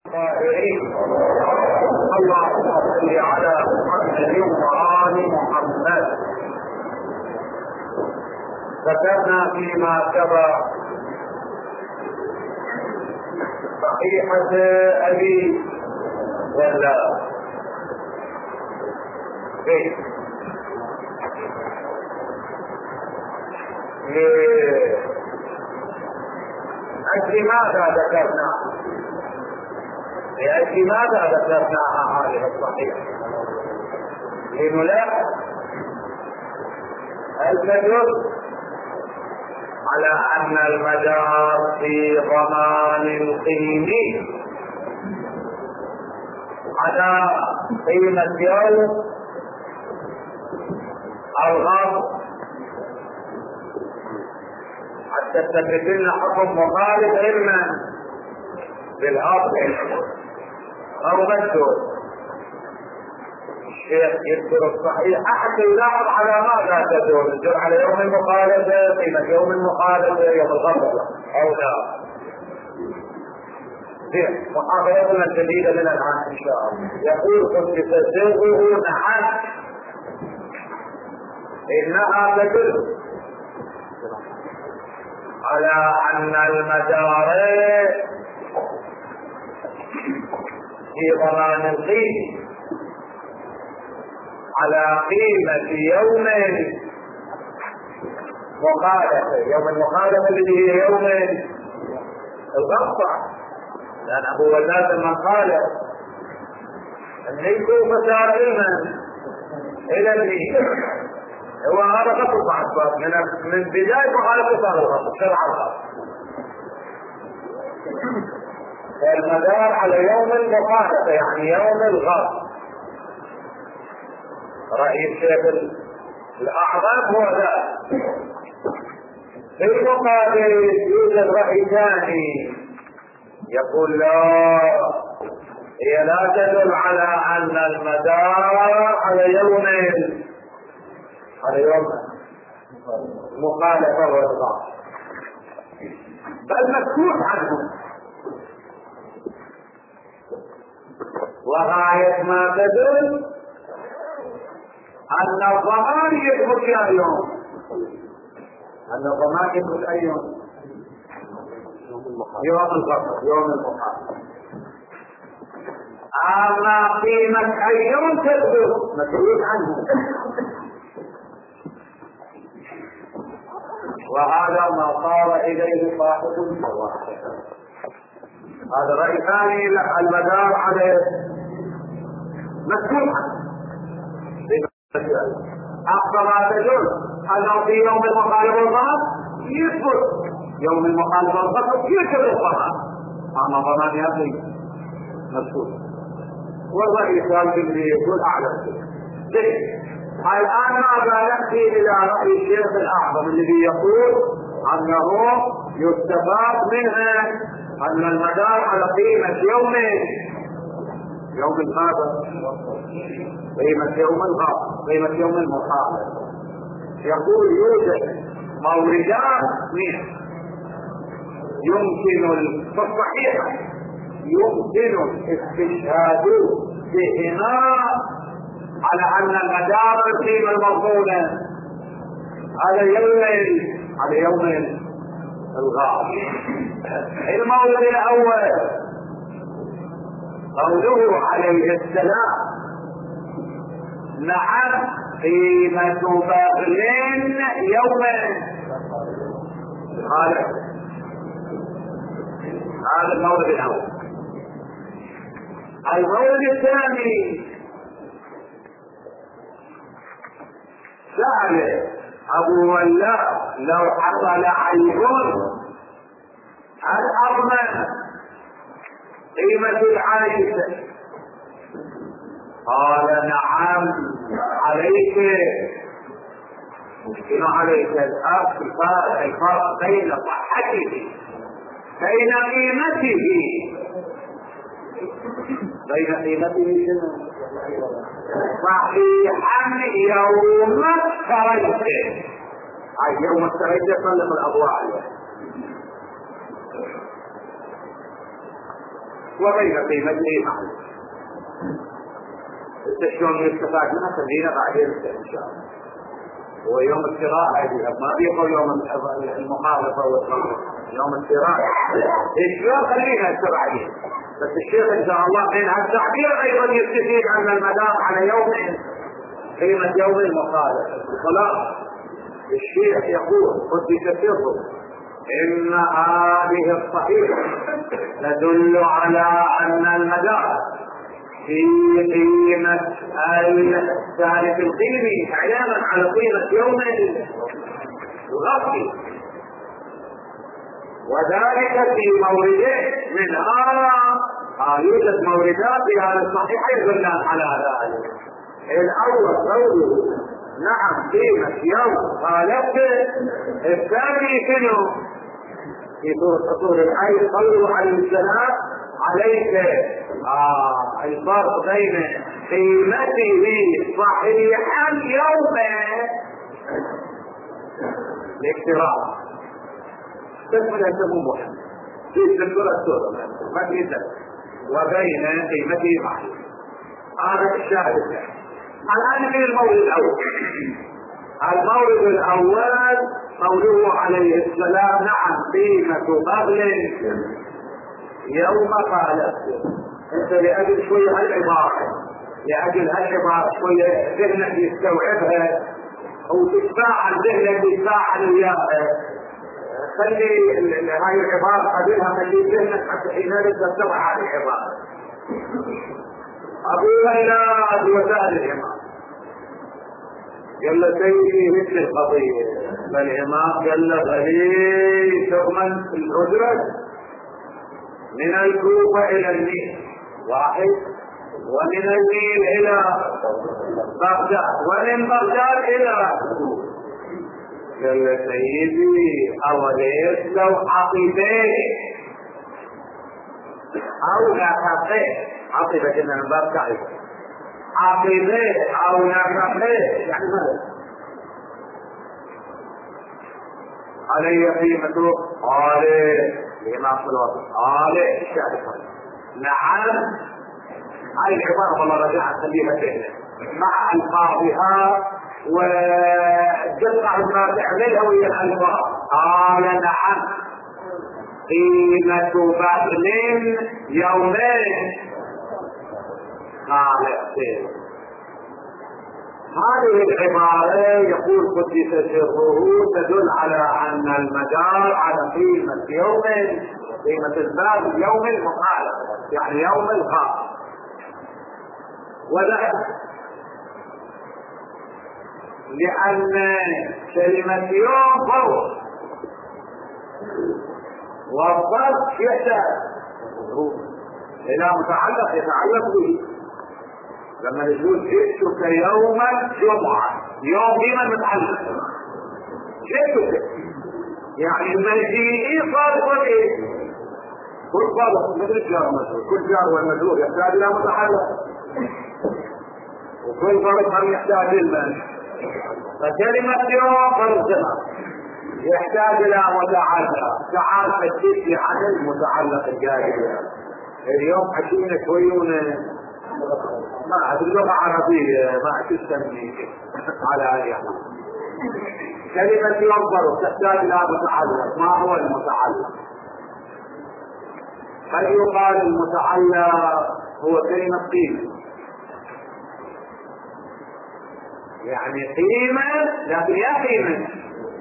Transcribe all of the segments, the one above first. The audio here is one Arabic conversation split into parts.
اللهم صل على محمد وآل محمد. ذكرنا فيما سبق صحيحة أبي ولا لأجل ماذا ذكرنا؟ لأجل ماذا ذكرناها هذه الصحيحة؟ لنلاحظ التدل على أن المدار في ضمان القيم على قيمة يوم الغرب حتى تثبتن حكم مخالف علما بالأصل أو مجهول. الشيخ يذكر الصحيح حتى يلاحظ على ماذا تدور، يدور على يوم المخالفة، قيمة يوم المخالفة، يوم الغرب أو لا. محاضرتنا الجديدة من الآن إن شاء الله. يقول كنت تسوقه نعم إنها تدل على أن المدار في ضمان القيم على قيمة يوم مخالفة، يوم المخالفة الذي هي يوم الغفة، لأن أبو ولاد من قال أن يكون مسار علما إلى الدين هو هذا غفر مع الصواب من بداية مخالفة صار الغفر شرع الغفر. المدار على يوم المخالفة يعني يوم الغرب. رأي الشيخ الأعظم هو ذا. في المقابل يوجد رأي ثاني يقول لا، هي لا تدل على أن المدار على يوم مخالفة والغرب، بل مكتوب عنه. وغاية ما تدل أن الضمان يثبت أي يوم، أن الضمان يثبت أي يوم؟ يوم الغفر، يوم المحاضرة. أما قيمة أي يوم تثبت مسؤول عنه. وهذا ما صار إليه صاحب الفواحش. هذا رأي ثاني، المدار على مفتوحة. أقصى ما تدل أنه في يوم المخالفة والغرب يثبت، يوم المخالفة والغرب يثبت الضمان، أما ضمان يبني مفتوح. والرأي الثالث اللي يقول أعلم. الآن ماذا نأتي إلى رأي الشيخ الأعظم الذي يقول أنه يستفاد منها أن المدار على قيمة يوم الماذا؟ قيمة يوم الغرب، قيمة يوم المخالفة. يقول يوجد موردات يمكن في الصحيحة يمكن الاستشهاد بهما على أن المدار القيمة المضمونة على يوم الغرب. المورد الأول قوله عليه السلام نعم قيمة بغل يوم هذا المورد الأول. المورد الثاني سأل أبو ولاء لو حصل عيب هل أضمن قيمة العيب؟ قال نعم عليك. ممكن عليك الفرق بين صحته بين قيمته صحيحا يوم اشتريته، أي يوم اشتريته طلق الأضواء عليه. وبين قيمته معه. شلون يستفاد منها خلينا بعدين ان شاء الله. هو يوم الشراء ما بيقول يوم المخالفه والصرف، يوم الشراء الشراء خلينا نسر عليه. بس الشيخ ان شاء الله من هالتعبير ايضا يستفيد ان المدار على يوم قيمه يوم المخالفه. خلاص الشيخ يقول قدس سره ان هذه الصحيفه تدل على ان المدار في قيمة الثالث القيمي اعلاما على قيمة يوم الغفل، وذلك في موردين منها يوجد موردات في هذا الصحيح يدلان على ذلك. الاول قوله نعم قيمة يوم خالفته، الثاني شنو؟ في سورة حصول الآية قوله عليه السلام عليك الفرق بين قيمته صحيحا يوم الاقتراض تسمى يسموه محمد في سورة ما تنسى وبين قيمته معه. هذا الشاهد الثاني. الآن في المورد الأول. المورد الأول قوله عليه السلام نعم قيمة بغل يوم خالفته. انت لأجل شوية هالعبارة شوية ذهنك يستوعبها وتتفاعل ذهنك يتفاعل وياها. خلي هاي العبارة قبلها خلي ذهنك حتى حينئذ تستوعب هذه العبارة. أبو هلال وسائل الإمام قال له سيدي مثل القضية، فالإمام قال له غليل تؤمن الأجرة من الكوفة إلى النيل واحد، ومن النيل إلى بغداد، ومن بغداد إلى قال له سيدي أوليس لو عقبين أو نفقين، عقبة كنا من باب تعرف عقبين أو نفقين يعني ماذا؟ علي قيمته قال الإمام صلوات قال الشاهد نعم. هاي العبارة والله رجعت خليها سهلة مع ألفاظها وجمع ما تعملها وهي الألفاظ. قال نعم قيمة بغل يومين خالفته. هذه العبارة يقول قدس سره تدل على أن المدار على قيمة يوم قيمة الباب يوم المخالفة يعني يوم الخاص. وذلك لأن كلمة يوم فوق والظرف يحتاج إلى متعلق يتعلق به. لما نقول جئتك يوم الجمعة يوم بما متعلق جئتك يعني المجيئي صار ايه؟ كل صادق مثل الجار والمجرور، كل جار والمجرور يحتاج الى متعلق وكل ظرف يحتاج المال. فكلمة يوم ظرف زمان يحتاج الى متعلق. تعال حدث لي عن المتعلق الجاري. اليوم حكينا شوي ما أدري اللغة عربية ما تسمي على هذه كلمة ينظر تحتاج إلى متعلق. ما هو المتعلق؟ هل يقال المتعلق هو كلمة قيمة يعني قيمة لكن يا قيمة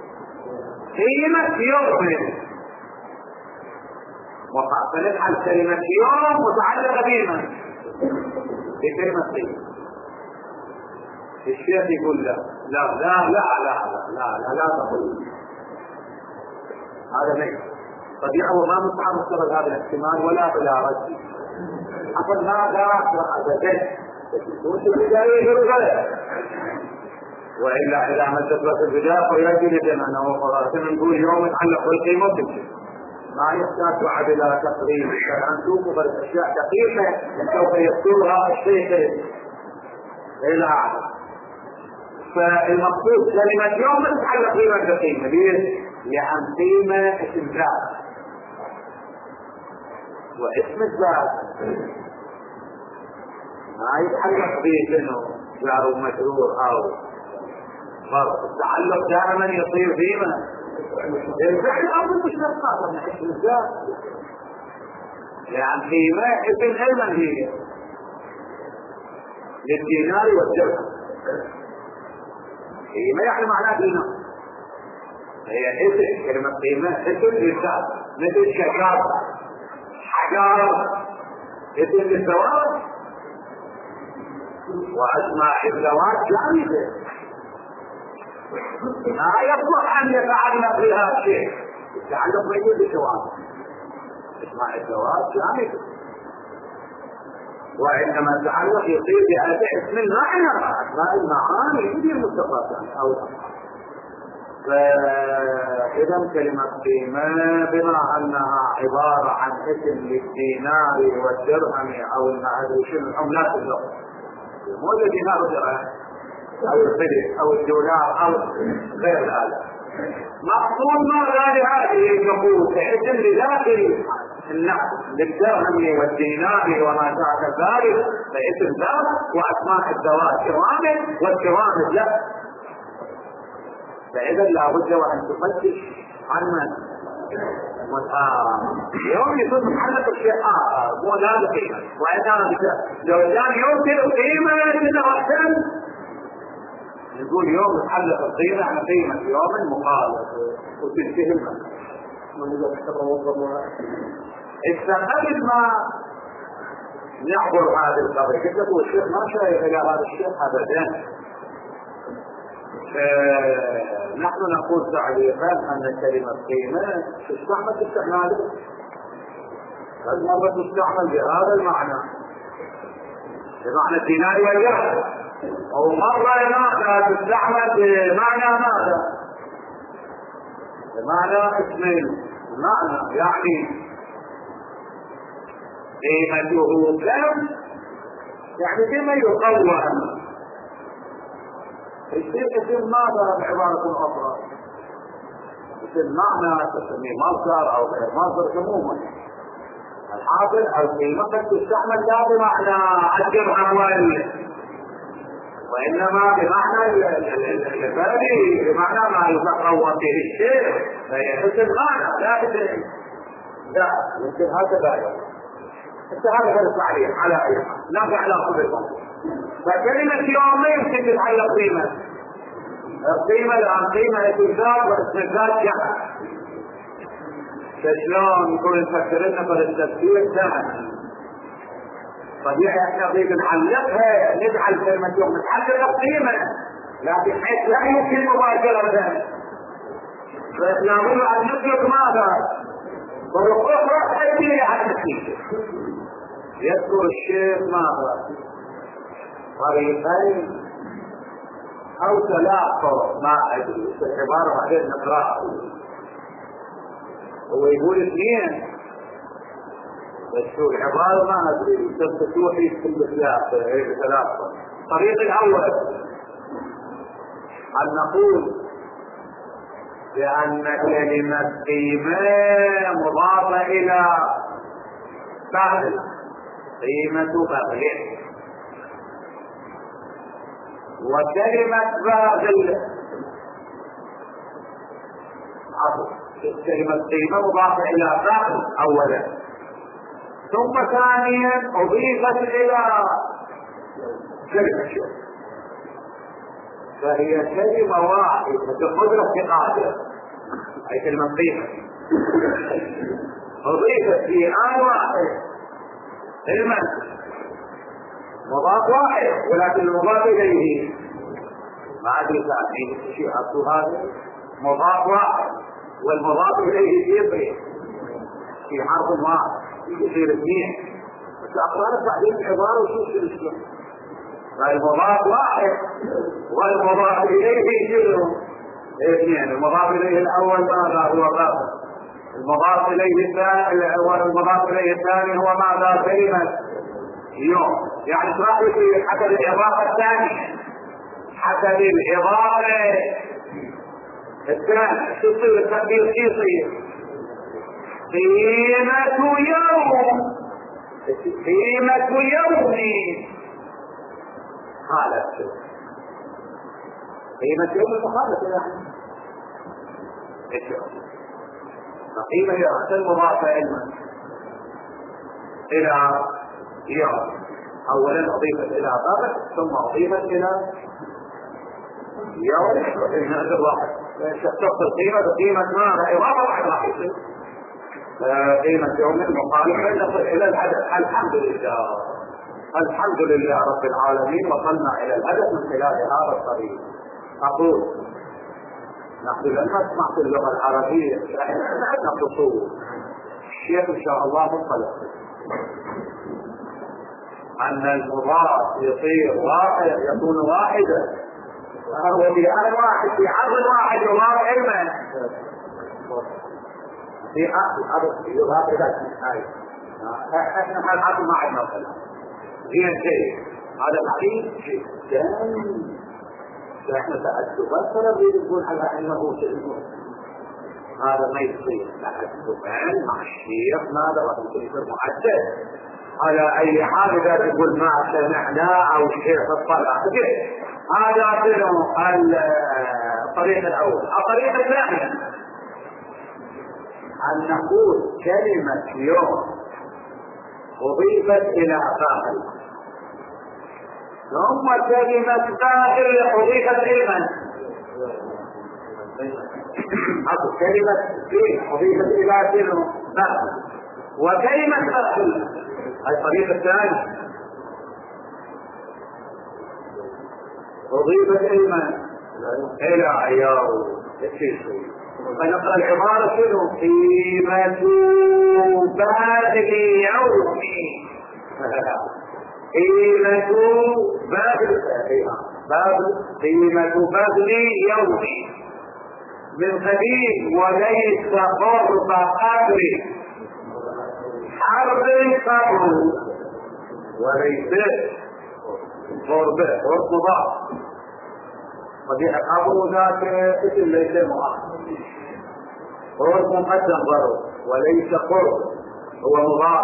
يوم وقع فنجعل كلمة يوم متعلقة بما بكلمة قيمة. الشيخ يقول لا لا لا لا لا لا لا لا تقول هذا ليس طبيعة وما مستعمل هذا الاحتمال ولا بلا رد. أقول ماذا أبدا وش البداية يرغل وإلا إذا ما تدرس البداية فيجب أنه قرأتنا نقول يوم يتعلق بالقيمة بكل ما يحتاج بعد إلى تقريب. فأنتم بالأشياء دقيقة سوف يذكرها الشيخ إلى أعلى. فالمقصود كلمة يوم تتعلق قيمة بقيمة ليه؟ لأن قيمة استمتاع واسم الذات ما يتعلق به شنو جار ومجرور او فرق. التعلق دائما يصير فيما الفعل او المشتقات من حيث الذات. يعني قيمة اسم علما هي للدينار والدرهم. قيمة يعني معناها دينار، هي اسم. كلمة قيمة اسم للذات مثل شجار حجار اسم للزواج، واسماء الزواج جامدة ما يصلح ان يتعلق بها شيء. التعلق موجود بالزواج، اسماء الزواج جامدة، وعندما التعلق يصير بهذا اسم المعنى. اسماء المعاني يجي المستقبل او الافعال. فاذا كلمة قيمة بما انها عبارة عن اسم للدينار والدرهم او العملات اللغة، مو الدينار والدرهم او القدر او الدولار او غير هذا. مقصود ما هذه النقود اسم لذاته النقد للدرهم والدينار وما شابه ذلك، فاسم ذات واسماء الذوات كرام والكرام له. فاذا لابد وان تفتش عن من يوم يصير محلك الشيء مو لا قيمه. واذا لو كان يوم كذا قيمه تتوسل نقول يوم محلك القيمه عن قيمه يوم مخالف وتنتهي قبل ما نعبر هذه القضيه قلت له الشيخ ما شايف الى هذا الشيء ابدا. نحن نقول تعليقا ان كلمه قيمه تستعمل استعمال قد مره تستعمل بهذا المعنى بمعنى الدينار والدرهم، او مره تستعمل بمعنى ماذا؟ بمعنى اسمين. المعنى يعني قيمته كم، يعني بما يقوم يصير اسم ماذا بعبارة أخرى، اسم معنى تسميه مصدر أو غير مصدر عموما. الحاصل القيمة قد تستعمل لا بمعنى الدرهم وإنما بمعنى الفادي، بمعنى ما يتقوم به الشيء، فهي اسم معنى لا اسم. لا يمكن هكذا هذا هو التعليق على أي حال نرجع إلى قبل. فكلمة يوم ما يمكن تتعلق قيمة. القيمة الآن قيمة اسم الذات واسم الذات جمع. فشلون نقول نفكر لنا بالتفسير سهل. طبيعي احنا نريد نعلقها نجعل كلمة يوم نتعلق قيمة، لكن حيث لا يمكن مباشرة. فنقول أن نطلق ماذا؟ طرق أخرى تأتي على النتيجة. يذكر الشيخ ماذا؟ طريقين او ثلاث طرق ما ادري في العباره بعدين نقراها. هو يقول اثنين بس شو العباره ما ادري تفتوحي في ثلاث طرق. الطريق الاول ان نقول بان كلمه قيمه مضافه الى بغل، قيمه بغل، وكلمة باغل كلمة قيمة مضافة إلى باغل أولا، ثم ثانيا أضيفت إلى كلمة شيء، فهي كلمة واحدة بقدرة اعتقادها أي كلمة قيمة أضيفت في آن واحد المنزل مضاف واحد، ولكن المضاف إليه ما أدري تعرفين شيء أصل هذا مضاف واحد والمضاف إليه يبرئ في حرف واحد يصير اثنين. بس أقرأت بعدين العبارة وشوف الإشكال. فالمضاف واحد والمضاف إليه يصير اثنين. المضاف إليه الأول ماذا هو باطل، المضاف إليه الثاني والمضاف إليه الثاني هو ماذا؟ كلمة يوم. يعني تراجع حسب الإضافة الثانية، حسب الإضافة الثانية تصير التقدير يصير قيمة يوم خالف، قيمة يوم المخالفة يعني قيمة هي أحسن مضافة علما إلى يوم، أولا أضيفت إلى بابك ثم أضيفت إلى يوم من هذا الواحد، شخصت القيمة بقيمة ماذا إضافة واحد قيمة يوم المخالفة نصل إلى الهدف. الحمد لله رب العالمين وصلنا إلى الهدف من خلال هذا الطريق. أقول نحن لن نسمع في اللغة العربية عندنا خصوص الشيخ إن شاء الله مطلع أن المضاف يصير واحد يكون واحدا، هو في أهل واحد في عرض واحد يضاف علما في أرض يضاف إلى احنا حالات ما عندنا كلام زين شيء هذا الحديث جدا احنا تأدبات فلا نقول على انه شيء هذا ما يصير تأدبان مع الشيخ ماذا وتكون معدل على اي حال اذا تقول ما سمعنا او الشيخ الطلع هذا الطريق الاول. الطريق الثاني ان نقول كلمة يوم أضيفت إلى فاعل ثم كلمة فاعل أضيفت إلى من؟ كلمة فيه أضيفت إلى فاعل وكلمة فاعل الطريق الثاني أضيفت إلى من؟ إلى عيار الشيء. فنقرأ العبارة شنو؟ قيمة باذل يوم قيمة قيمة باذل يوم من قديم وليس قرب قدر حرب قبر وليس قرب مضاف وفي قبر ذاك اسم ليس مؤخر قرب مقدم ضرب وليس قرب هو مضاف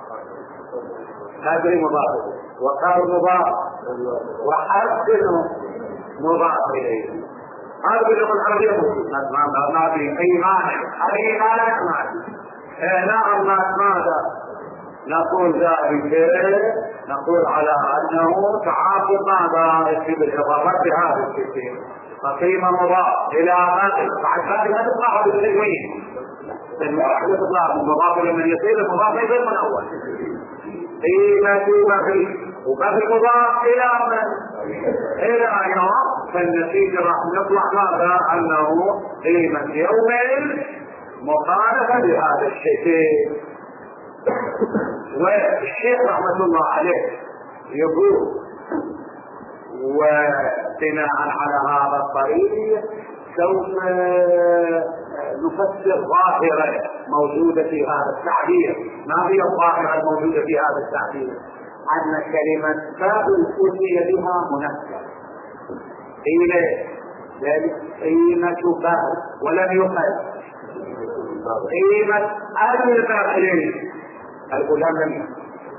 قدر مضاف وقال مضاف وحسن مضاف اليه. هذا باللغه العربيه ما في اي مانع نعم ماذا نقول ذلك نقول على انه تعاقب ماذا يكتب الاضافات بهذا الشيء فقيمة مضاف إلى بعد ذلك ما تطلع بالتنوين الواحد تطلع المضاف لمن يصير المضاف يصير من أول قيمة بغي وبغي مضاف إلى من؟ إلى يوم فالنتيجة راح نطلع ماذا؟ أنه قيمة يوم مخالفة لهذا الشيء. والشيخ رحمة الله عليه يقول وبناء على هذا الطريق سوف نفسر ظاهرة موجودة في هذا التعبير. ما هي الظاهرة الموجودة في هذا التعبير؟ أن كلمة باب أتي بها منكرة قيل ذلك قيمة باب ولم يقل قيمة الباب الغلام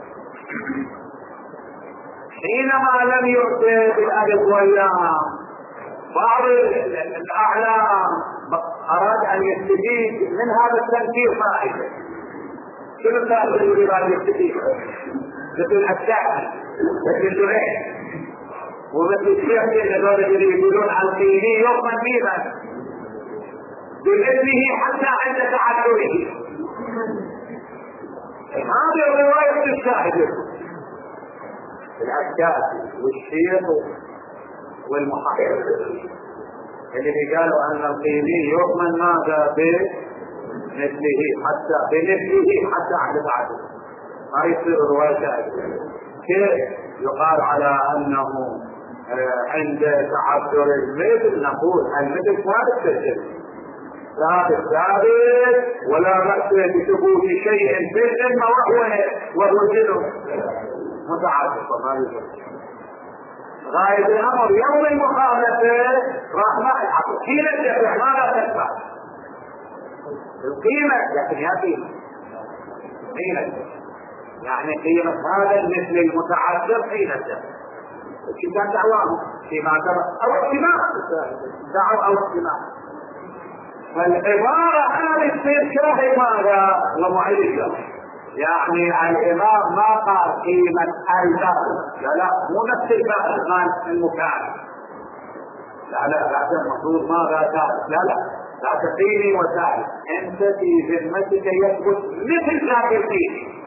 حينما لم يؤتي بالألف واللام بعض الأعلام أراد أن يستفيد من هذا التنكير فائدة. شنو الفائدة اللي يراد يستفيد؟ مثل الشاعر مثل الدعاء ومثل الشيخ اللي يقولون عن قيلي يوما بيبا بمثله حتى عند تعذره. هذه الرواية الشاهدة العكاسي والشيخ والمحقق اللي قالوا ان القيمي يؤمن ماذا بمثله حتى عند بعده ما يصير رواية شاهدة. كيف يقال على انه عند تعذر المثل نقول المثل ثابت كالجنس ثابت ولا بأس بثبوت شيء في الذمة وهو جنس متعدد ما يصير غاية الأمر يوم المخالفة راح ما العقل كيف الدفع ماذا تدفع القيمة لكن يا قيمة حين يعني قيمة هذا المثل المتعذر حين كان دعواهم فيما أو اجتماع دعوا أو اجتماع. فالعبارة هذه تصير شبه ماذا؟ ومعيشة. يعني الإمام ما قال قيمة الباب، لا مو نفس الباب قال المكان، لا المفروض ماذا قال؟ لا تقيني وسائل، أنت في ذمتك يثبت مثل ذاك القيمة،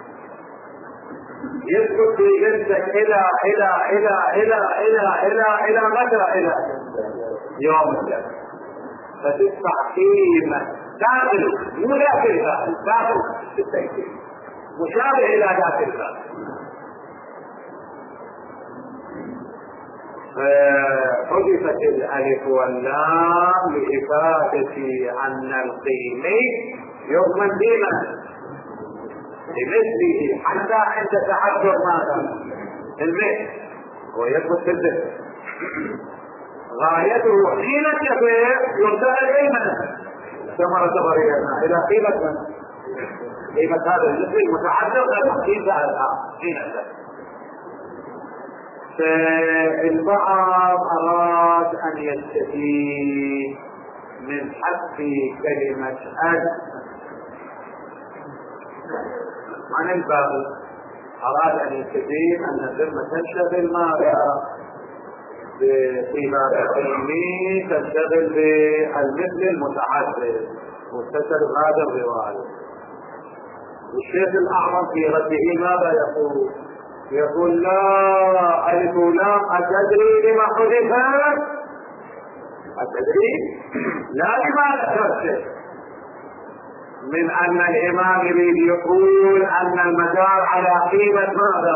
يثبت في ذمتك إلى إلى إلى إلى إلى إلى إلى متى؟ إلى يوم الجمعة، فتدفع قيمة داخل مو داخل داخل التأكيد مشابه إلى ذات الباب. حذفت الألف واللام لإفادة أن القيمة يضمن بمثله حتى عند تعذر ماذا؟ المثل ويثبت الذكر. غايته حين التفريق ينتقل أيمن ثمرة تبريرنا إلى قيمة هذا المثل المتعذر التحقيق على الآن حين التفريق. فالبعض أراد أن يستفيد من حذف كلمة عن الباب، أراد أن يستفيد أن الذمة تنشغل ماذا؟ في باب العلمي تنشغل بالمثل المتعذر وتسلب هذا الرواية. والشيخ الأعظم في رده ماذا يقول لا ألف لام أتدري لما حذف؟ أتدري؟ لا لما ذكرت من أن الإمام يريد يقول أن المدار على قيمة ماذا؟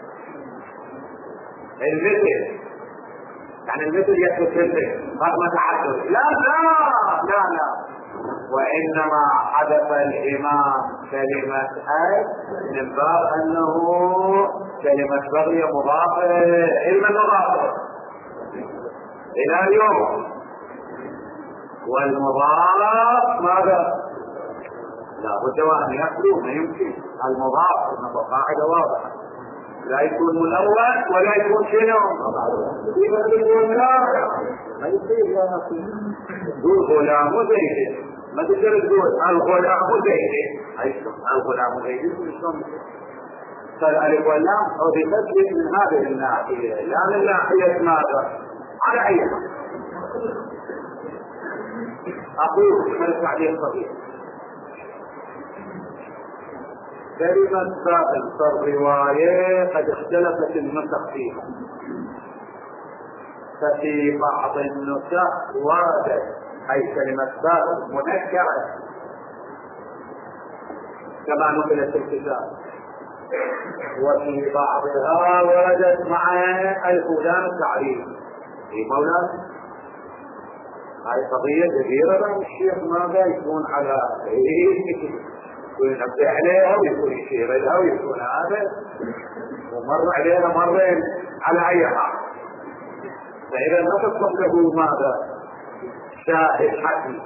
المثل، يعني المثل يثبت المثل رغم تعدد. لا وإنما حذف الإمام كلمة أي من باب أنه كلمة بغي مضافة علما مضافة إلى اليوم، والمضاف ماذا؟ لا بد أن يخلو، ما يمكن المضاف إنه قاعدة واضحة لا يكون ملون ولا يكون شنو ما يصير يا أخي قول غلام زيد، ما تقدر تقول الغلام زيد، الغلام زيد شلون؟ فالألف واللام حذفت من هذه الناحية لا من ناحية ماذا؟ على أي أقول من التعليق صغير. كلمة باب فالرواية قد اختلفت النسخ فيها، ففي بعض النسخ وردت أي كلمة باب منكرة كما نقلت الكتاب، وفي بعضها وردت مع الفلان التعريف في مولانا. هذه قضية كبيرة، الشيخ ماذا يكون على وينبه عليها ويكون يشير لها ويكون هذا ومر عليها مرين على أي حال. فإذا ما تصبح له ماذا؟ شاهد حكي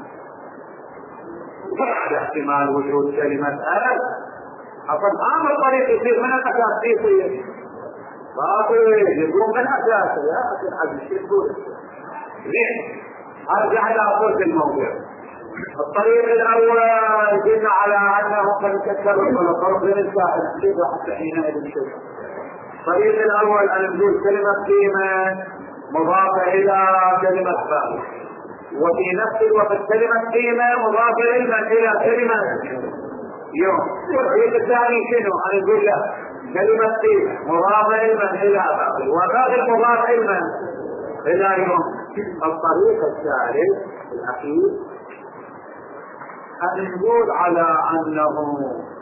بعد احتمال وجود كلمة ألف أصلا عام الطريق يصير من الأساس يصير باطل يقوم من أساسه. يا أخي العزيز الشيخ ليه؟ أرجع إلى أصول الموضوع. الطريق الأول قلنا على أنه قد كسر الطرق للساحل حتى حينئذ نشوف. الطريق الأول أن نقول كلمة قيمة مضافة إلى كلمة باب، وفي نفس الوقت كلمة قيمة مضافة إلى كلمة يوم. الطريق الثاني شنو؟ أن نقول لا كلمة قيمة مضافة إلى باب وباب المضاف إلى يوم. الطريق الثالث الأخير أن نقول على أنه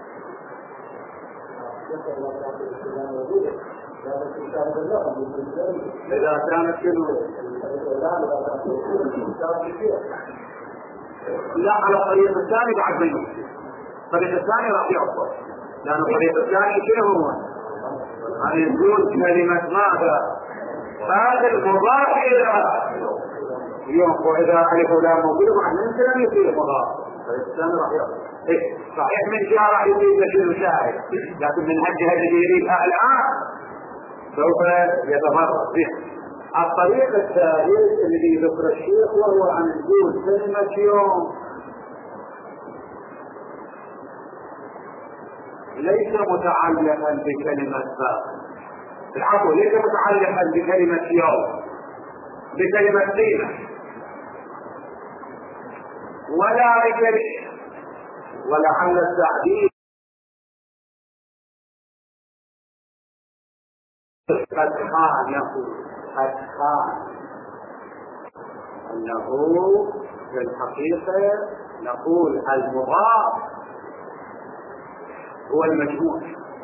إذا كانت شنو لا على الطريق الثاني بعد ما يمكن الطريق الثاني راح يعطل، لأن الطريق الثاني شنو هو؟ أن نقول كلمة ماذا؟ هذا المضاف إلى يوم، وإذا ألف لا موجود معنى أنت لم يصير مضاف، فالإنسان راح يقول صحيح من جهة راح يفيد لك المشاهد، لكن من هالجهة اللي يريدها الآن سوف يتفرق به. الطريق الثالث اللي ذكر الشيخ وهو أن نقول كلمة يوم ليس متعلقا بكلمة باقي، العفو، ليس متعلقا بكلمة يوم، بكلمة قيمة، ولا بكلمة، ولعل التعبير قد خان أنه في الحقيقة نقول المضاف هو المجموع،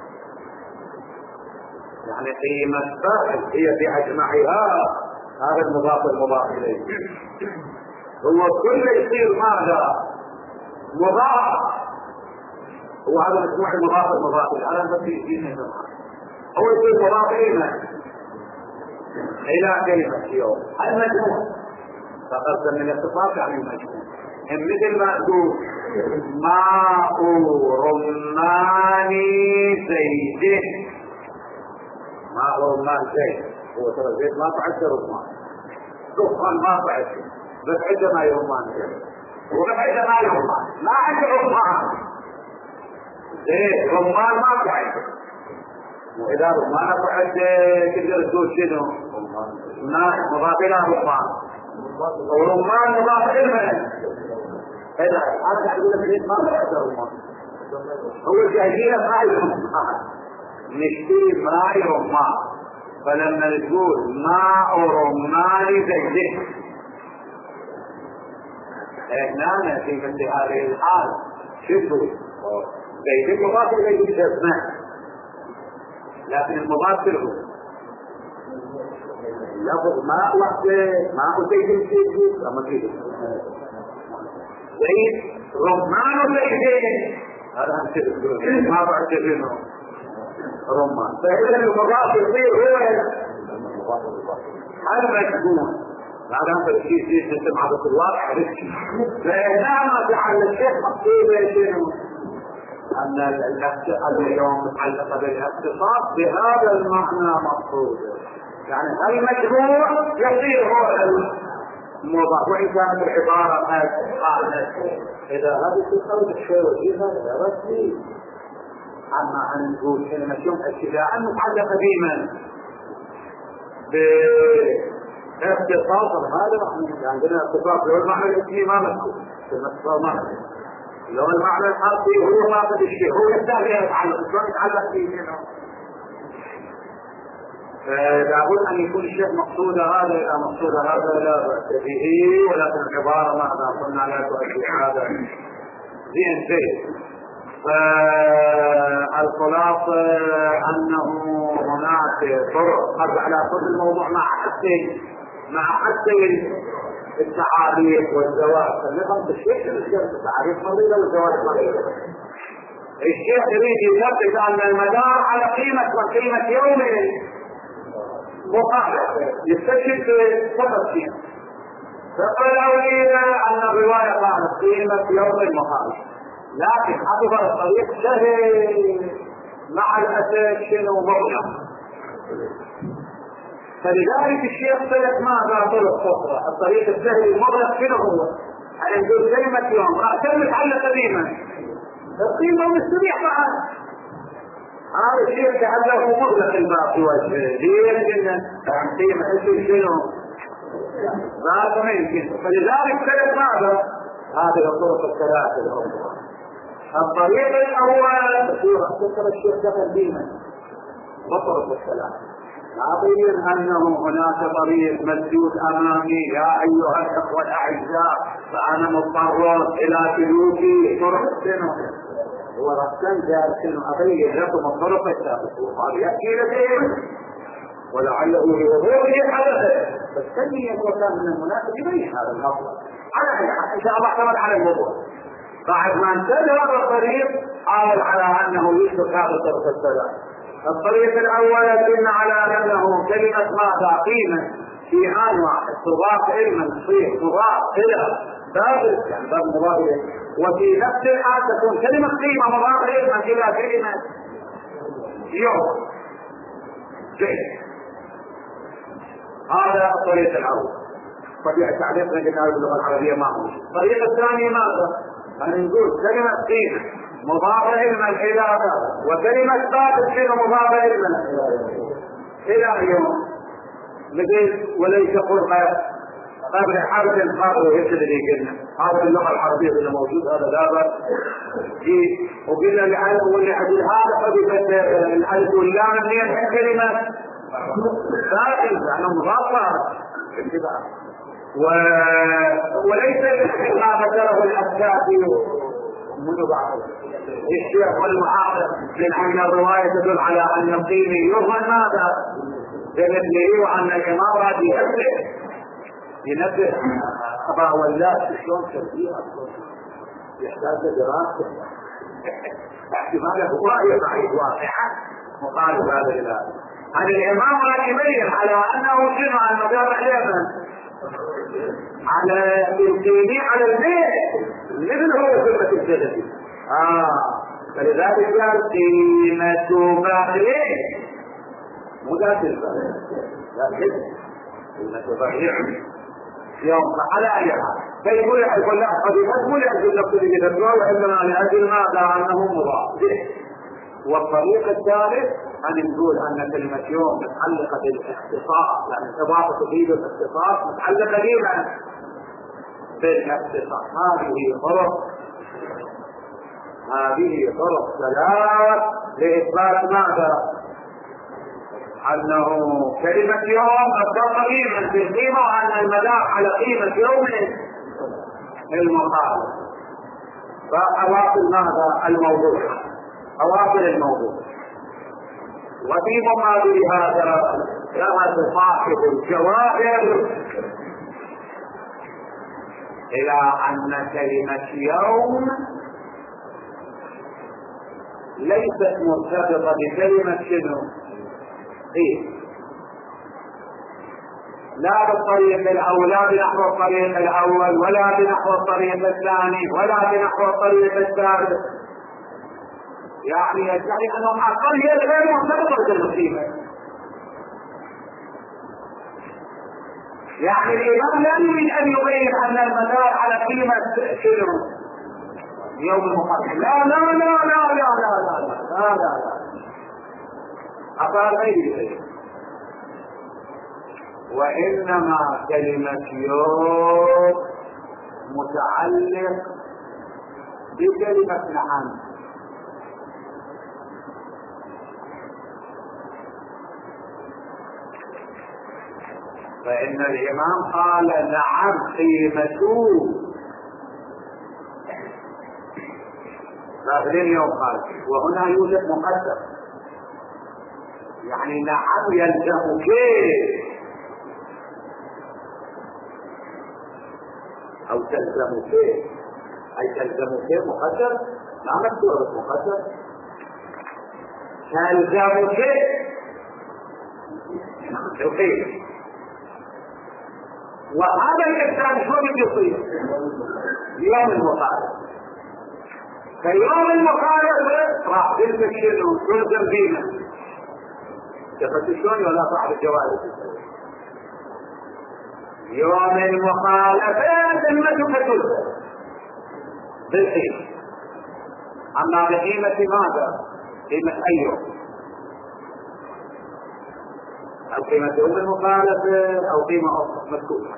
يعني قيمة فاعل هي بأجمعها هذا المضاف إليه، هو كل يصير ماذا؟ مضاف، هو هذا مجموع المضاف الآن بس يجينا هو يصير مضاف إلى كلمة يوم المجموع، فقد من الاتصاف عن المجموع، مثل ما تقول ماء رمان زيت، ماء رمان زيت، هو ترى زيت ما تعد رمان، دخان ما تعد، بس عندما رمان زيت، وبس عندما رمان ما عند رمان زيت، رمان ما تعد، وإذا رمان تعد تقدر تقول شنو؟ ماء مضاف إلى رمان، ورمان مضاف إلى إذا أنا قاعد أقول لك ما تعد رمان، هو جاهزين ما رمان، نشتري ماء رمان، فلما نقول ماء رمان زيت هنا في مثل هذه الحال شبه زيت مضاف إليه بالاسماء، لكن المضاف له لفظ ماء وحده، ماء زيت أما كده زيت رمان زيت، هذا هم كده ما بعد منه رمان، فإذا المضاف يصير هو المجموع، هذا هم الشيء نسمع في الواقع رسكي، فإنما جعل الشيخ مقصود شنو؟ أن اليوم متعلقة بالاختصاص بهذا المعنى مقصود، يعني المجموع يصير هو المضاف، وإن كانت العبارة قالت إذا هذه تخرج الشيء وجيها إذا رسمي، أما أن نقول كلمة يوم ابتداء متعلقة بمن؟ باختصاص، هذا عندنا اختصاص لو المعنى الاسمي ما مذكور، الاختصاص ما مذكور، لو المعنى الحرفي هو واخذ الشيء هو يستاهل يتعلق به منه، فلابد أن يكون الشيء مقصود هذا، إذا مقصود هذا لا بأس به، ولكن العبارة مهما قلنا لا تؤدي هذا زين. فالخلاصة أنه هناك طرق أرجع على كل الموضوع مع حتى التعاريف والزواج، فنفهم الشيخ التعاريف مريضة والزواج مريضة، الشيخ يريد يثبت أن المدار على قيمة يوم مخالف يستشهد بسبب فيها، فقالوا لنا أن الرواية قالت قيمة يوم المخالف، لكن حفظ الطريق سهل مع الأساس شنو مغلق، فلذلك الشيخ سلك ماذا طرق أخرى، الطريق السهل المغلق شنو هو؟ أن نقول كلمة يوم رأسا متعلقة بما القيمة مستريح معها، هذا الشيء كأنه مغلق الباقي وجهه، ليه؟ لأن قيمة اسم شنو؟ ذاك ما يمكن، فلذلك سلك ماذا؟ هذه الطرق الثلاثة الأخرى. الطريق الأول ذكر الشيخ دخل بينا وطرق الثلاثة، نعطيهم أنه هناك طريق مسدود أمامي، يا أيها الأخوة الأعزاء فأنا مضطر إلى سلوك طرق السنة، هو رأسا جاء السنة أبين لكم الطرق الثالثة، وقال يأتي لديه ولعله يظهر لي حدثه، فالسنية وكان من المناسب يبين هذا الأفضل على إن شاء الله اعتمد على الموضوع. بعد ما انتهى هذا الطريق حاول على أنه يسلك هذا الطرق الثلاثة. الطريق الأول يدلنا على أنه كلمة ماذا قيمة في آن واحد تضاف علما تصير تضاف إلى باب يعني باب مضاف وفي نفس الحال تكون كلمة قيمة مضافة إلى كلمة يوم. هذا طريق العرض. طبيعة تعليقنا قلنا باللغة العربية ما هو. الطريقة الثانية ماذا؟ أن نقول كلمة قيمة مضافة إلى وكلمة ثابت فيها مضافة إلى يوم، مثل وليس قرب قبل حرف قالوا هيك اللي قلنا هذا اللغة العربية اللي موجود هذا لا بأس فيه. وقلنا لأنه واللي هذا حدثت الألف واللام من كلمة ثابت لأنه مضافة وليس ما ذكره الأساتي منذ بعض الشيخ والمحاضر لأن الرواية تدل على أن القيم يظهر ماذا؟ بمثله وأن الإمارة ينبه أبا ولاء شلون تربيها يحتاج دراسة احتماله رأي ضعيف واقعا مقارب هذا الإله. هذا الإمام يبين على أنه جمع المدار على القيمة على البيت مثل هو كلمة الجدد. فلذلك قال قيمة بغير مدات البغير لكن قيمة بغير يوم على أي حال. فيقول لا قد يقول لأجل نفسه لجدد وإنما لأجل ماذا أنه مضاف. والطريق الثالث أن نقول أن كلمة يوم متعلقة بالاختصاص لأن الإضافة تفيد الاختصاص متعلقة بما بالاختصاص. هذه طرق ثلاث لإثبات ماذا؟ أنه كلمة يوم أكثر قيمة في القيمة وأن المدار على قيمة يوم المقابل. فأواصل ماذا؟ الموضوع أواصل الموضوع. وفي مقابل هذا ذهب صاحب الجواهر إلى أن كلمة يوم ليست مرتبطة بكلمة شنو؟ لا بالطريق الأول لا بنحو الطريق الأول ولا بنحو الطريق الثاني ولا بنحو الطريق الثالث. يعني أنهم أقل هي غير مرتبطة بالمصيبة. يعني الإمام لا يريد أن يبين أن المدار على قيمة شنو؟ يوم المقابل. لا لا لا لا لا لا لا لا لا أقال غير. وإنما كلمة يوم متعلق بكلمة نعم. فإن الإمام قال نعم قيمته فاغلين يوم قال وهنا يوجد مقدر يعني نعم يلزم كيف أو تلزم كيف أي تلزم كيف مقدر لا مكتوب مقدر تلزم كيف كيف. وهذا الإنسان شو يصير يوم المخالفة. فيوم المخالفة راح تلبس شنو تلزم فينا تفتشون ولا صاحب الجوائز. يوم المخالفة ذمتك تلزم بالقيمة. أما بقيمة ماذا؟ قيمة أي يوم؟ أو قيمة يوم المخالفة أو قيمة أخرى مذكورة.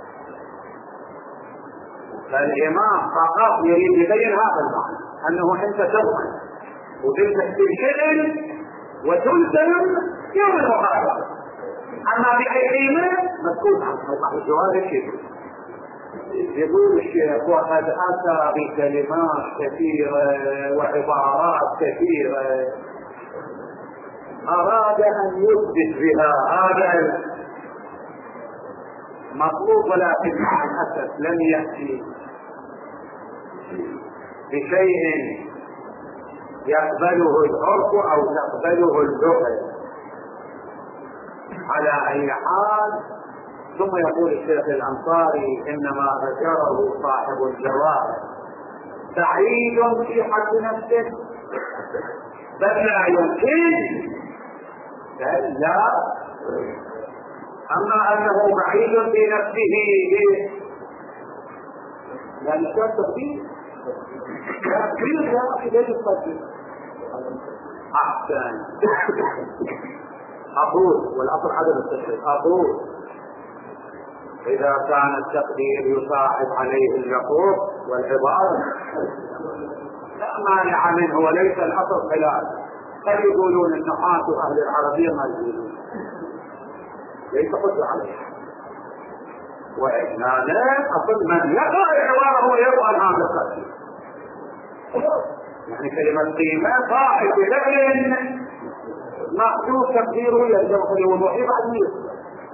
فالإمام فقط يريد يبين هذا المعنى أنه أنت تضمن وتلزم بالشغل وتلزم يوم المخالفة. أما بأي قيمة مذكور عنه موقع الجواب الشيء. يقول الشيخ وقد أتى بكلمات كثيرة وعبارات كثيرة أراد أن يثبت بها هذا المطلوب ولكن مع الأسف لم يأتي بشيء يقبله العرف أو تقبله اللغة. على أي حال ثم يقول الشيخ الأنصاري إنما ذكره صاحب الجواهر بعيد في حد نفسه، بل لا يمكن، بل لا. أما أنه بعيد في نفسه يعني كان تفكير لا في ذلك التفكير. أحسن. أقول والأصل عدم التشريع. أقول إذا كان التقدير يصاحب عليه اللفظ والعبارة لا مانع منه وليس الأصل خلاف. قد يقولون النحاة أهل العربية ما يقولون، ليس حجة عليه. وإحنا لا أصل من يقرأ العبارة هو يقرأ هذا التقدير. يعني كلمة قيمة صاحب بذكر محدود تقديره يلزم في الوضوح بعد مية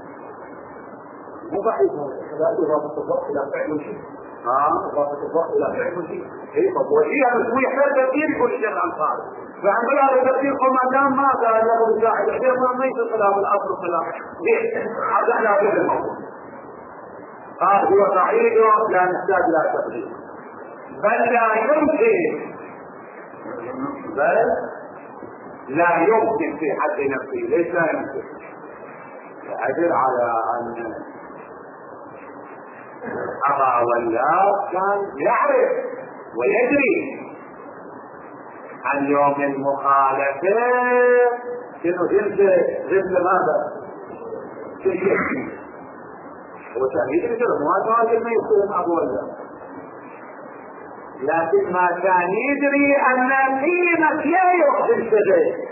مو بعيد هذا إضافة الضغط إلى فعل شيء. إضافة الضغط إلى فعل شيء. إيه فوجيها مش يحتاج تقدير يقول الشيخ أنصار. فعند هذا التقدير قل ما دام ما قال له مساعد الشيخ ما يصير خلاف الأصل خلاف. ليه؟ هذا لا بد الموضوع. قال هو بعيد لا نحتاج لا تقدير. بل لا يمكن. بل لا يمكن في حد نفسه. ليس لا يمكن. أدل على أن أبا والله كان يعرف ويدري عن يوم المخالفة كأنه ضمن ماذا؟ وكان يدري كده ما كان يقول أبو والله، لكن ما كان يدري أن قيمة لا يخدم شيء.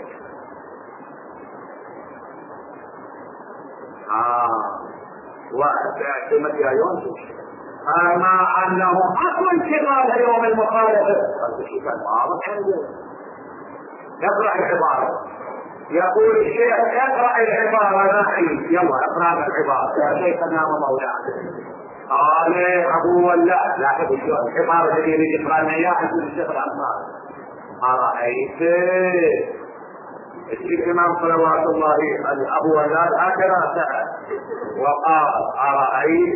واعتمد يا يونس أما أنه أصلا شغال يوم المخالفة هذا شيء كان واضح عنده. يقرأ العبارة يقول الشيخ اقرأ العبارة نحن يلا اقرأ العبارة يا شيخنا ومولانا. قال أبو ولا لا أبو شو العبارة التي يريد يقرأنا إياها يقول الشيخ الأنصار أرأيت الإمام صلوات الله أبو ولا هكذا سأل وقال أرأيت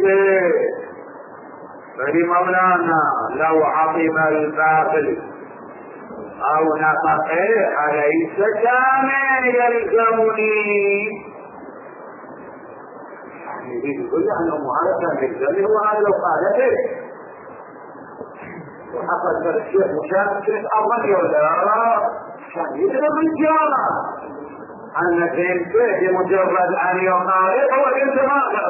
فلمولانا لو عظم الباطل أو نطق أليس كان يلزمني. يقول لي أنه هذا كان يلزمني هو هذا لو قالته وحصل الشيخ مشاكل أرضي ولا كان يدري الرجالة أن فهمته بمجرد أن يقال هو الانتماء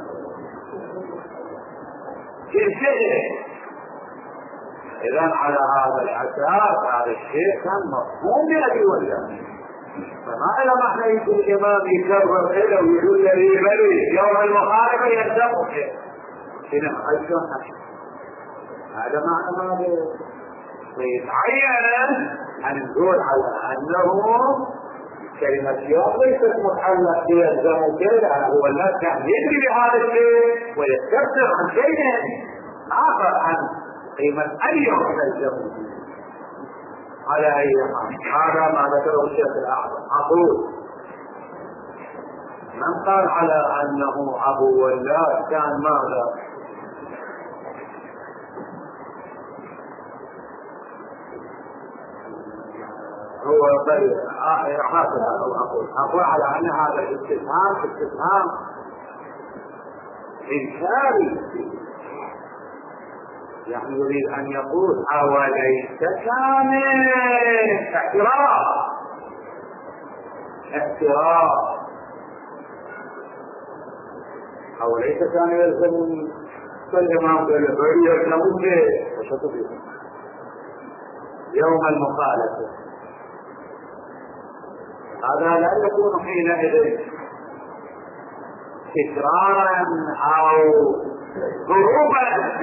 في شيء. إذا على هذا الأساس هذا الشيء كان مفهوم بأبي ولا فما لما احنا يقول الإمام يكرر إلى ويقول لي بلي يوم المخالفة يلزمه هنا أيضا هذا معنى ما ويتعين أن نقول على أنه كلمة يوم ليست متعلق بيلزمه كذا هو لا كان يدري بهذا الشيء ويستفسر عن شيء آخر عن قيمة اليوم يلزمه. على أي حال هذا ما ذكره الشيخ الأعظم. أقول من قال على أنه أبو ولا كان ماذا؟ هو أقول على أن هذا الاستفهام إنكاري يعني يريد أن يقول أوليس كامل احتراف أوليس كان يلزم فالإمام بالبري يلزمون يوم المخالفة. هذا لا يكون حينئذ تكرارا أو ضروبا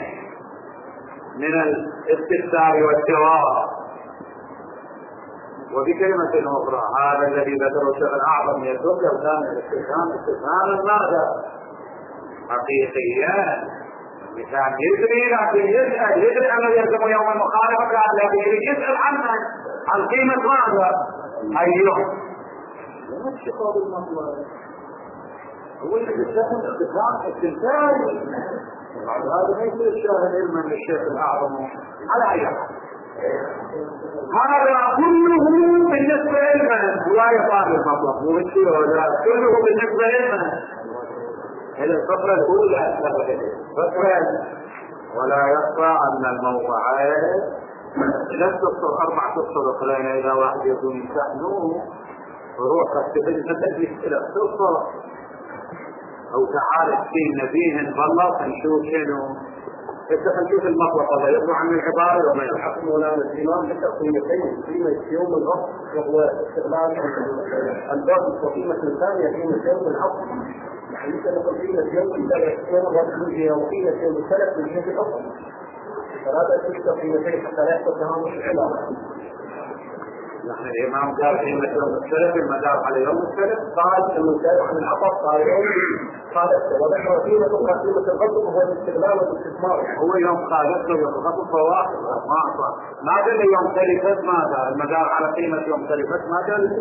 من الاستفسار والجواب. وبكلمة أخرى هذا الذي ذكره الشيخ الأعظم يدل كان الاستفهام ماذا؟ حقيقيا كان يدري لكن يدري أنه يلزم يوم المخالفة لكن يسأل عن قيمة ماذا؟ أيوه لما الشقاق المطلع هو اللي يستخدم استفهام استنتاجي هذا ليس الشاهد علما للشيخ الأعظم على أي حال. هذا كله بالنسبة علما ولا يطال المطلب كله بالنسبة علما. هذه الفقرة الأولى فقرة ولا يخفى أن الموضعين لا تفصل 4 تفصل خلينا إذا واحد يكون يمتحنوه وروح تجلس إلى تفصل أو تعالى في نبيه والله نشوف شنو نشوف المطلب الله يطلع عن العبارة وما يلحق مولانا الإمام بتقييمتين قيمة يوم الغصب وهو استغلال الباب وقيمة الثانية قيمة يوم العصر. يعني مثل قيمة يوم الغصب وقيمة يوم السلف من جهة الأصل. فهذا تلك قيمتين حتى لا يحصل تهامش العبارة. نحن الإمام قال قيمة يوم السلف المدار على يوم السلف قال المسائل عن العطف قال يوم خالصته وذكر قيمة الغصب وهو الاستغلال والاستثمار. هو يوم خالصته ويوم الغصب فواحد ما قال يوم سلفت ماذا المدار على قيمة يوم سلفت ما قال.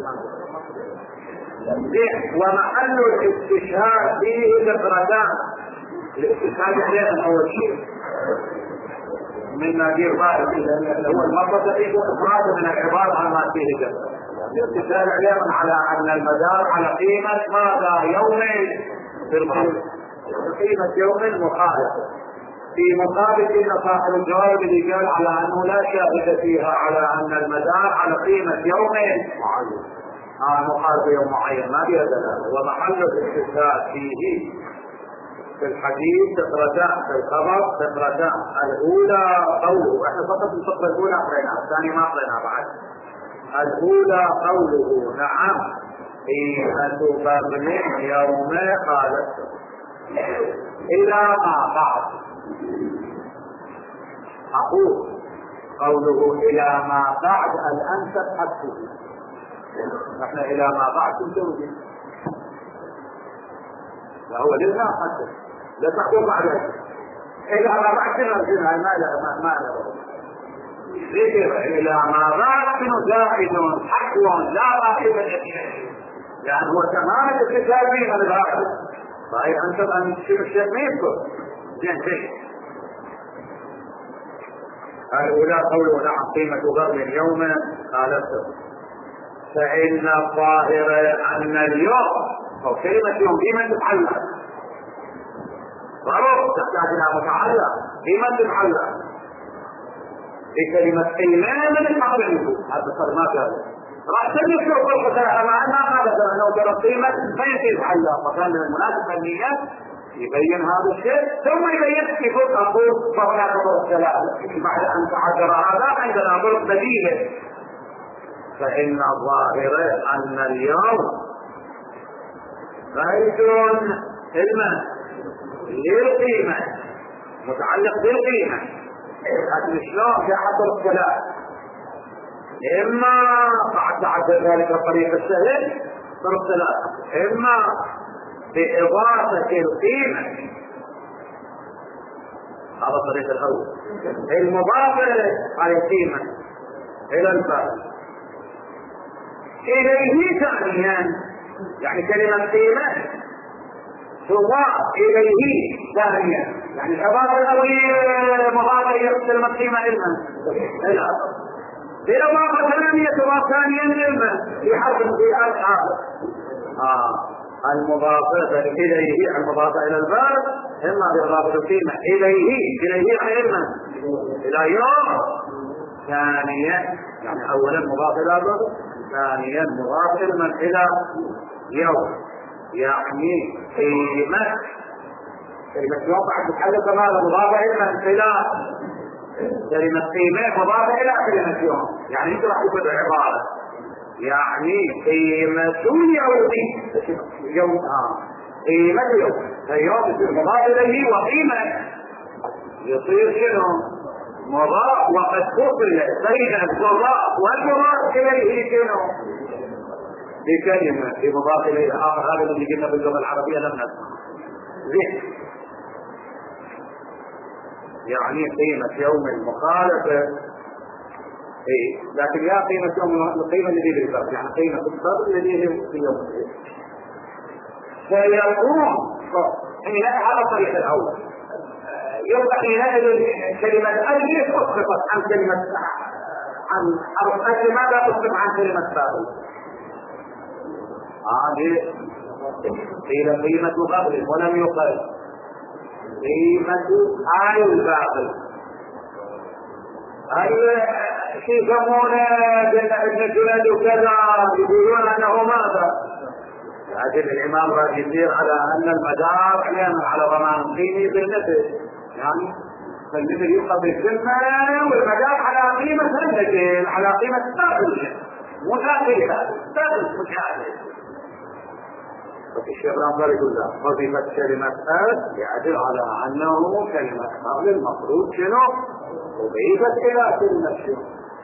ومحل الاستشهاد فيه ذكرتان. الاستشهاد علينا أول شيء من نادير بارك هو المرضى تقيم إفراد من العبارة عن ما فيه جمع. الاستشهاد علينا على أن المدار على قيمة ماذا يومين في الماضي قيمة يوم مخالفة في مقابل صاحب الجواب اللي قال على أنه لا شاهد فيها على أن المدار على قيمة يومين مخالفة يوم معين ما فيها دلالة. ومحل الاستشهاد فيه في الحديث فقرتان في الخبر فقرتان. الأولى قوله احنا فقط الفقرة الأولى قريناها الثانية ما قريناها بعد. الأولى قوله نعم قيمة بغل يوم خالصته إلى ما بعد. أقول قوله إلى ما بعد الأنسب حدثه. نحن إلى ما بعد تنتوجه فهو لله حدث لا تحكم عليه إلى ما بعد تنرجمها ما له ذكر إلى ما بعد زائد حقو لا راحب الإشياء يعني هو تمام الاتصال بين الغاية. فهي أنتم أن تشير الشيء ما يذكر زين شيء. الأولى قوله نعم قيمة غرب يوما خالفته فإن الظاهر أن اليوم أو كلمة يوم قيمة تتعلق معروف تحتاج إلى متعلق قيمة تتعلق بكلمة قيمة من الحقيقة. هذا صار ما قال راح تجد شوف الخسارة مع أنها قالت أنه ترى قيمة ما يتعلق فكان من المناسبة النية يبين هذا الشيء ثم يبين كيف أقول فهناك ضرب ثلاثة بعد أن تعذر هذا عندنا ضرب بديل. فإن الظاهر أن اليوم زائد علما للقيمة متعلق بالقيمة. لكن شلون في حصر الثلاث إما بعد تعذر ذلك الطريق السهل ضرب ثلاثة إما بإضافة القيمة هذا الطريق الأول المضافة على القيمة إلى الفارق إليه ثانيا يعني كلمة قيمة تضاف إليه ثانيا يعني الإضافة الأولية مضافة إلى كلمة قيمة علما بالإضافة ثانية تضاف ثانيا علما في حرف في آخر المضافة إليه المضافة إلى الفارق إما بإضافة القيمة إليه علما إلى يوم ثانيا يعني أولا مضاف إلى الفارق ثانيا مضاف علما إلى يوم يعني قيمة كلمة يوم بعد تتحدث ماذا مضافة علما إلى كلمة قيمة مضافة إلى كلمة يوم يعني أنت راح تقول عبارة يعني قيمة يوم قيمة يوم يصير مضاف إليه وقيمة يصير شنو مضاف وقد فصل بين الضراء والمضاف إليه شنو بكلمة بمضاف إليه آخر. هذا اللي قلنا باللغة العربية لم نسمع زين يعني قيمة يوم المخالفة لكن يا قيمة يوم القيمة الذي بالفرق يعني قيمة الفرق الذي هي في يوم فيكون هذا الطريق الأول يبقى حينئذ كلمة أجل أسقطت عن كلمة عن حرف أجل. ماذا أسقط عن كلمة فاعل؟ هذه قيل قيمة قبل ولم يقل قيمة الباطل. يسمون ابن جلد وكذا يقولون انه ماذا؟ لكن الامام راح يصير على ان المدار على ضمان قيمه بالنسبه، يعني فالمثل يبقى بالذمه والمدار على قيمه النجل، على قيمه الثابت مو ثابت مشاهد. الشيخ رمضان يقول لا، وظيفة كلمة أد يعدل على أنه كلمة قبل المفروض شنو؟ وضيفت إلى كلمة شنو؟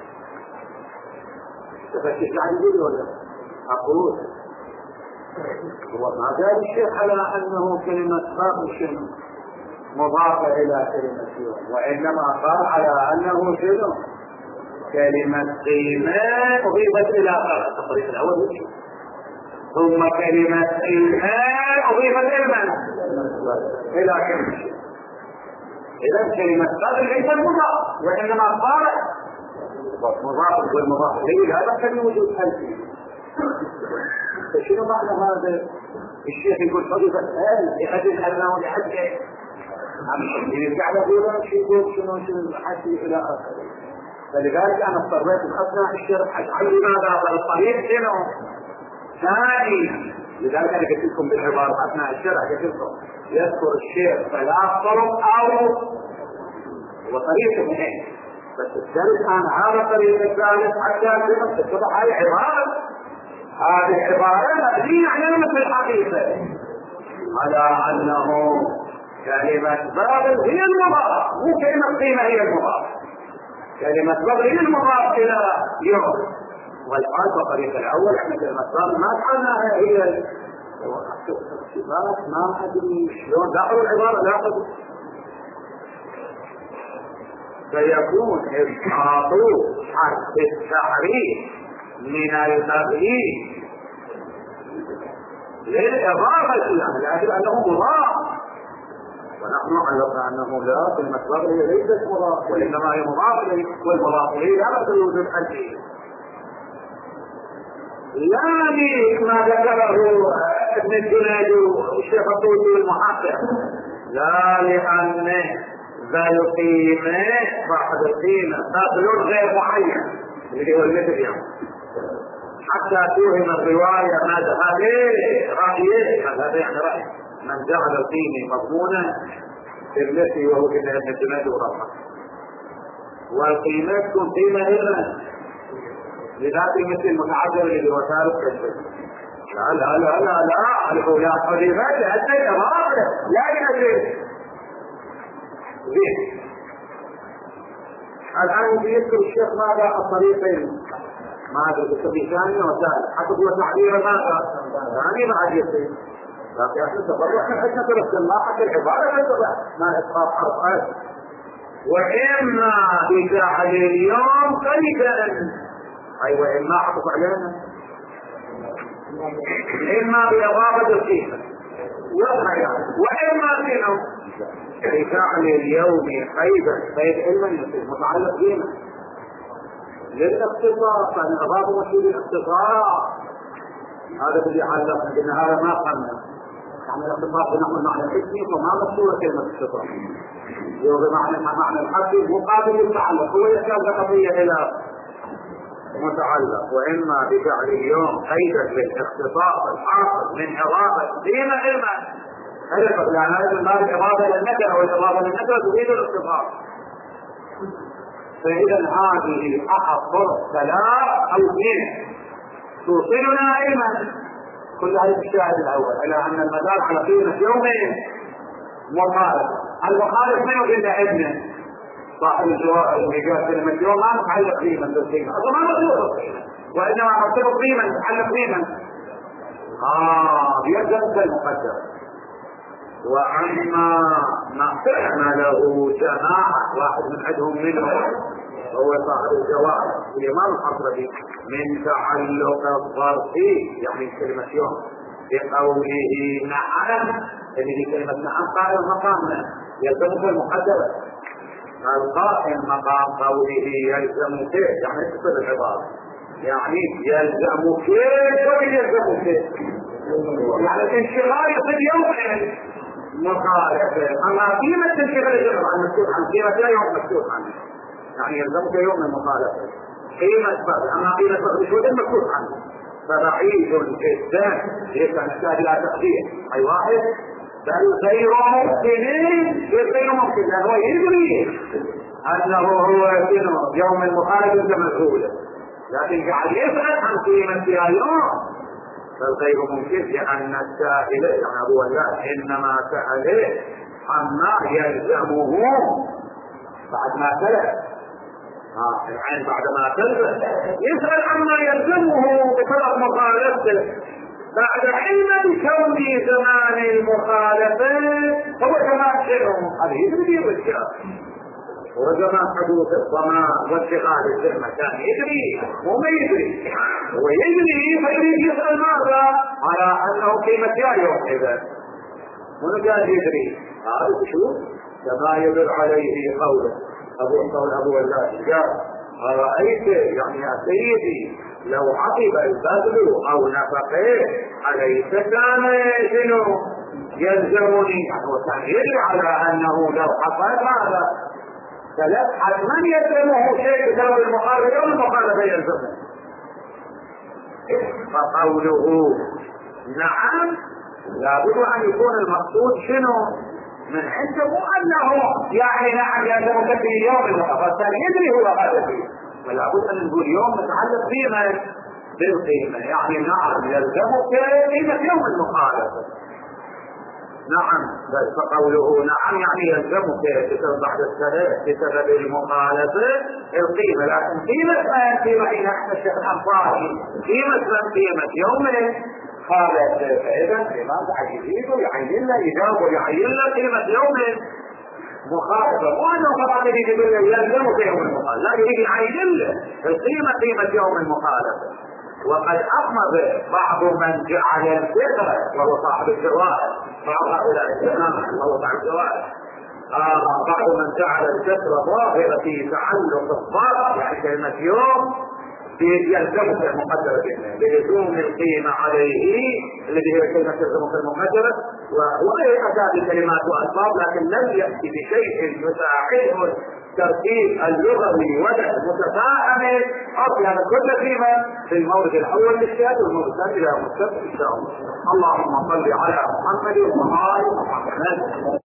تفتش عن يقول ولا؟ أقول هو ما قال الشيخ على أنه كلمة قبل شنو؟ مضافة إلى كلمة شنو، وإنما قال على أنه شنو؟ كلمة قيمة أضيفت إلى قبل. الطريق الأول شنو؟ ثم كلمة إلهاء أضيفت إلى كلمة شيء. إذا كلمة قبل ليس مضاف وإنما صارت مضاف، والمضاف إليه لا بأس بوجود خلفه. فشنو معنى هذا؟ الشيخ يقول أضيفت لأجل أنه لحد يرجع له يقول شنو حكي إلى آخره. فلذلك أنا اضطريت أثناء الشرح أجعل لماذا الطريق شنو؟ ثاني. لذلك أنا قلت لكم بالعبارة أثناء الشرح قلت لكم يذكر الشيخ ثلاث طرق أو وطريقة اثنين، بس الدرس الآن هذا طريق الثالث حتى تتضح هذه عبارة. هذه العبارة مبنية على مثل الحقيقة على أنه كلمة بابل هي المضاف، مو كلمة قيمة هي المضاف. كلمة بابل هي المضاف إلى يوم. والحال بطريق الأول احنا كلمة بابل ما فعلناها هي الصفات، ما أدري شلون داخل العبارة لا أدري. فيكون إسقاط حرف التحريف من التغيير للإضافة يعني لأجل أنه مضاف، ونحن علمنا أنه لا كلمة بابل هي ليست مضاف وإنما هي مضاف إليه، والمضاف إليه لا بأس بوجود حرفه. لا ما ذكره ابن الجنيد والشيخ الطوسي والمحقق، لا لأن ذا القيمة صاحب القيمة قبل غير معين اللي هو المثل يعني حتى توهم الرواية مذهبي رأيه، مذهبي يعني رأي من جعل القيمة مضمونة بالتي وهو ابن الجنيد ورحمه، والقيمة تكون قيمة إلا لذات مثل المتعذر اللي هو ثالث كذب. لا لا لا لا لا الأولاد قريبات لأجل إضافة لا لأجل زين. الآن يذكر الشيخ ماذا الطريقين، ماذا الطريق ثاني وثالث حتى هو تعبير ماذا ثاني بعد يصير. لكن احنا تفرق من حكمة الاصطلاح حتى العبارة ما إسقاط حرف وإما بجعل اليوم قريبا، أيوة إما حطف علينا إما بإضافة القيمة وإما شنو بجعل اليوم قيدا، قيد علما يصير متعلق قيمة للاختصاص، يعني إضافة مشهور الاختصاص هذا اللي علق لأن هذا ما قمنا يعني الاختصاص نحن معنى الاسم وما مشهورة كلمة الاختصاص يوضع معنى الحق مقابل للتعلق، هو يحتاج قضية إلى متعلق. وإما بجعل اليوم قيدا للاختصاص الحاصل من إضافة قيمة علما هدفت، لأن هذا المال الإضافة للنكرة والإضافة للنكرة تريد الاختصاص. فإذا هذه أحد طرق ثلاث أو اثنين توصلنا علما كل هذا الشاهد الأول إلى أن المدار على قيمة يومين مخالف. المخالف منه إلا ابنه صاحب الجواب الميجاز كلمة يوم ما نتعلق قيمة بالقيمة أصلا ما نتعلق القيمة وإنما نتعلق قيمة نتعلق قيمة بيجب المقدر. وأما ما له جماعة واحد من عندهم منه هو صاحب الجواب الإمام الحضرمي من تعلق الظرف يعني كلمة يوم بقوله نعم، اللي كلمة نعم قائل مقامنا يلزمك المقدرة. القائم مقام قوله يلزمك يعني تصل العبارة، يعني يلزمك ويلزمك، يعني الانشغال يصير يوم مخالفة. أما قيمة الانشغال يجب عن مسؤول عن قيمة لا يوم مسؤول عنه، يعني يلزمك يوم المخالفة قيمة فرد، أما قيمة فرد شو المسؤول عنه فبعيد جدا، ليس نحتاج إلى تقدير أي واحد، بل غير ممكن، غير ممكن لأنه يدري أنه هو يوم المخالفة كمسؤول، لكن قاعد يسأل عن قيمة يوم فغير ممكن، لأن السائل يعني أبو الله إنما سأله عما يلزمه بعد ما تلف. العين بعد ما تلف يسأل عما يلزمه بسبب مخالفته بعد علم بكون زمان المخالفة هو زمان شنو؟ هذه يدري بالشيء، هو زمان حدوث الضمان وانتقال الذمة كان يدري وما يدري، هو يدري فيريد يسأل ماذا؟ على أنه قيمة يوم إذا من قال يدري هذا شو؟ كما يدل عليه قوله أبو الله قال أرأيت يعني يا سيدي لو عقب البذل أو نفقه أليس كان شنو يلزمني؟ يعني هو كان يدري على أنه لو حصل ماذا؟ فلا حتما يلزمه شيء بسبب المخالفة يوم المخالفة يلزمه. فقوله نعم لابد أن يكون المقصود شنو من عنده أنه يعني نعم يلزمك في يوم المخالفة يدري هو هذا فيه، ولا بد أن نقول يوم متعلق قيمة بالقيمة، يعني نعم يلزمك قيمة يوم المخالفة. نعم فقوله نعم يعني يلزمك بعد السنة بسبب المخالفة القيمة، لكن قيمة حين احنا الشيخ الأنصاري قيمة يوم خالف، فإذا الإمام يزيد ويعين له يجاوب ويعين له قيمة يوم مخالفة، مو أنه فقط يجب أن يلزمك يوم المخالفة، لا يجب يعين له القيمة قيمة يوم المخالفة. وقد أخمد بعض من جعل الفطرة وهو صاحب الجوائز، بعض هؤلاء الإمام وهو صاحب الجوائز، بعض من جعل الفطرة ظاهرة في تعلق الضرب يعني كلمة يوم يلزمك المقدرة بلزوم القيمة عليه الذي هي كلمة يلزمك المقدرة، وغير أتى بكلمات وألفاظ لكن لم يأتي بشيء يساعده الترتيب اللغوي ولا المتفاهم أصلا كل قيمة في المورد الأول للشهادة والمورد الثاني لا مستقبل إن شاء الله. اللهم صل على محمد وعلى آل محمد.